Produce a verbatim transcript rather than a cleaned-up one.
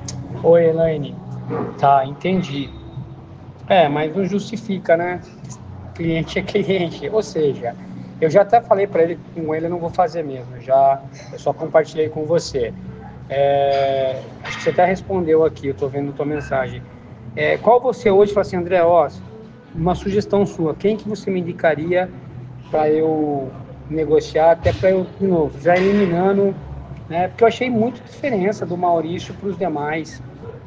Oi, Elaine. Tá, entendi. É, mas não justifica, né? Cliente é cliente. Ou seja, eu já até falei para ele que com ele eu não vou fazer mesmo. Já, eu só compartilhei com você. É, acho que você até respondeu aqui, eu estou vendo a tua mensagem. É, qual você hoje fala assim, André, ó, uma sugestão sua, quem que você me indicaria para eu negociar, até para eu, de novo, já eliminando, né? Porque eu achei muita diferença do Maurício para os demais.